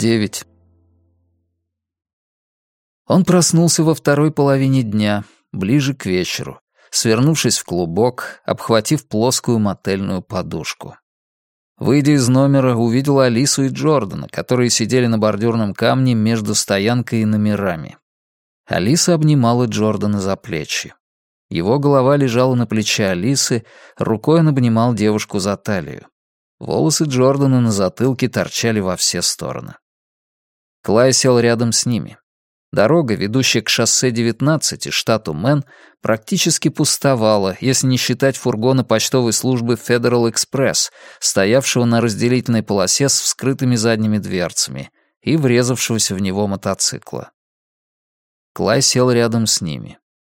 9. Он проснулся во второй половине дня, ближе к вечеру, свернувшись в клубок, обхватив плоскую мотельную подушку. Выйдя из номера, увидел Алису и Джордана, которые сидели на бордюрном камне между стоянкой и номерами. Алиса обнимала Джордана за плечи. Его голова лежала на плече Алисы, рукой он обнимал девушку за талию. Волосы Джордана на затылке торчали во все стороны. Клай сел рядом с ними. Дорога, ведущая к шоссе 19 штату Мэн, практически пустовала, если не считать фургона почтовой службы Federal Express, стоявшего на разделительной полосе с вскрытыми задними дверцами, и врезавшегося в него мотоцикла. Клай сел рядом с ними.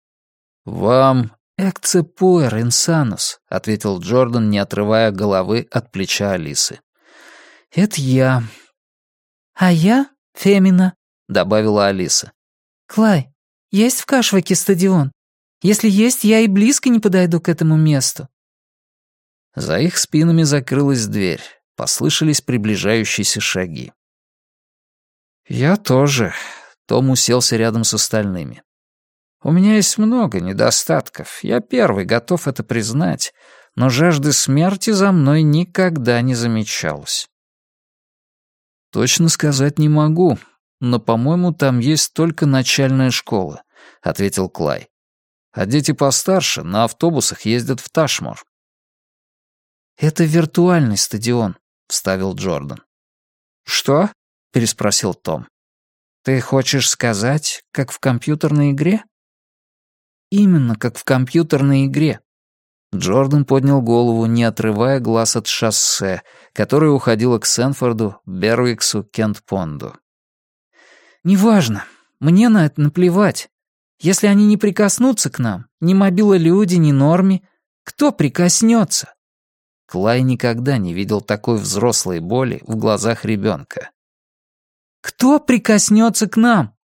«Вам «Экце пуэр инсанус», — ответил Джордан, не отрывая головы от плеча Алисы. «Это я». «А я Фемина», — добавила Алиса. «Клай, есть в Кашваке стадион? Если есть, я и близко не подойду к этому месту». За их спинами закрылась дверь. Послышались приближающиеся шаги. «Я тоже», — Том уселся рядом с остальными. «У меня есть много недостатков, я первый готов это признать, но жажды смерти за мной никогда не замечалось». «Точно сказать не могу, но, по-моему, там есть только начальная школа», — ответил Клай. «А дети постарше на автобусах ездят в Ташмор». «Это виртуальный стадион», — вставил Джордан. «Что?» — переспросил Том. «Ты хочешь сказать, как в компьютерной игре?» «Именно как в компьютерной игре». Джордан поднял голову, не отрывая глаз от шоссе, которое уходило к Сенфорду, Бервиксу, Кент-Понду. «Неважно. Мне на это наплевать. Если они не прикоснутся к нам, ни мобилолюди, ни Норми, кто прикоснется?» Клай никогда не видел такой взрослой боли в глазах ребенка. «Кто прикоснется к нам?»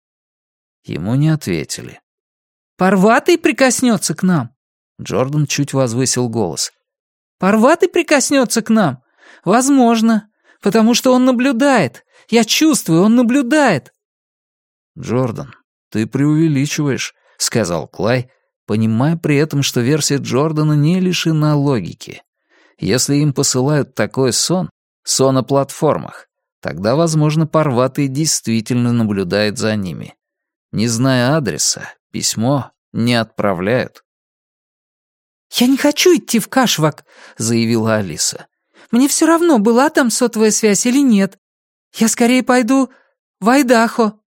Ему не ответили. «Парватый прикоснется к нам?» Джордан чуть возвысил голос. «Парватый прикоснется к нам? Возможно, потому что он наблюдает. Я чувствую, он наблюдает». «Джордан, ты преувеличиваешь», — сказал Клай, понимая при этом, что версия Джордана не лишена логики. Если им посылают такой сон о платформах, тогда, возможно, Парватый действительно наблюдает за ними. Не зная адреса, письмо не отправляют. «Я не хочу идти в Кашвак», — заявила Алиса. «Мне все равно, была там сотовая связь или нет. Я скорее пойду в Айдахо».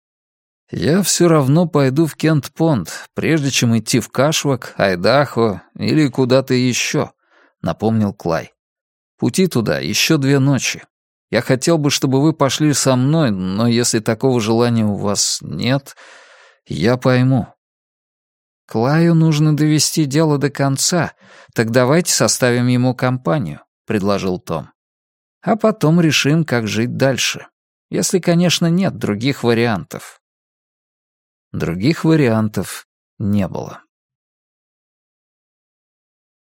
«Я все равно пойду в Кент-Понд, прежде чем идти в Кашвак, Айдахо или куда-то еще», — напомнил Клай. «Пути туда еще 2 ночи. Я хотел бы, чтобы вы пошли со мной, но если такого желания у вас нет, я пойму». «Клаю нужно довести дело до конца, так давайте составим ему компанию», — предложил Том. «А потом решим, как жить дальше. Если, конечно, нет других вариантов». Других вариантов не было.